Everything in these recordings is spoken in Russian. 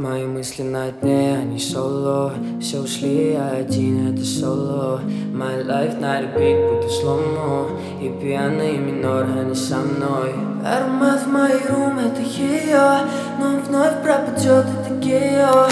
Мои мысли на дне, они соло. Все ушли, я один, это соло. My life на repeat, будто сломо. И пьяный минор, они со мной. Аромат в моей рум, это ее. Но он вновь пропадет, это гео.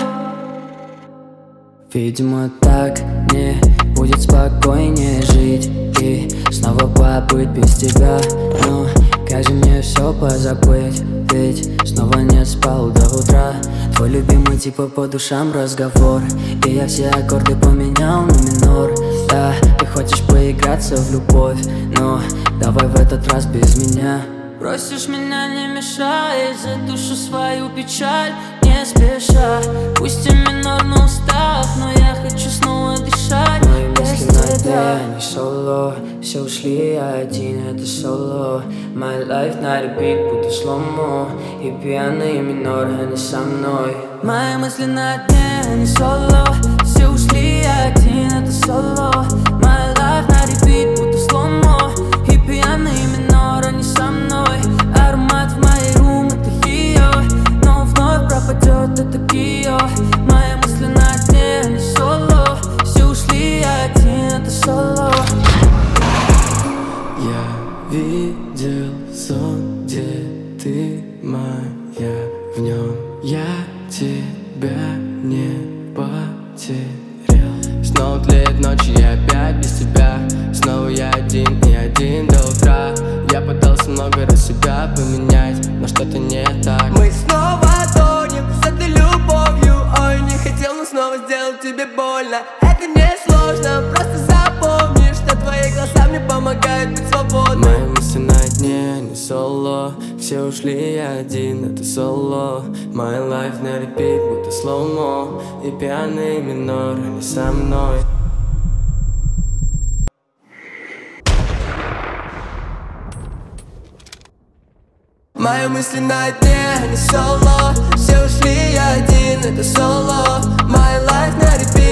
Видимо, так мне будет спокойнее жить и снова побыть без тебя. Но как же мне все позабыть, ведь снова не спал до утра. Твой любимый типа по душам разговор, и я все аккорды поменял на минор. Да, ты хочешь поиграться в любовь, но давай в этот раз без меня. Просишь меня не мешай, задушу свою печаль не спеша. Пусть и минор на устах, но я хочу снова дышать. Мои мысли на дне, они соло. Все ушли, я один, это соло. My life на repeat, будто сломо. И пьяный минор, они со мной. Мои мысли на дне, они соло. Все ушли, я один, это соло. My life на repeat, будто сломо. И пьяный минор, они со мной. Аромат в моей рум, это ее. Но он вновь пропадет, это гео. Мои мысли на дне, они соло. Все ушли, я один, это соло. Я видел сон, где ты моя. В нем я тебя не потерял. Снова тлеет ночь, и опять без тебя. Снова я один и один до утра. Я пытался много раз себя поменять, но что-то не так. Мы снова тонем с этой любовью. Ой, не хотел, но снова сделал тебе больно. Это не сложно, просто запомни, что твои глаза мне помогают быть свободным. Мои мысли на дне, не соло. Все ушли, я один, это соло. My life на repeat, будто слоумо. И пьяный минор, они со мной. Мои мысли на дне, не соло. Все ушли, я один, это соло. My life на repeat.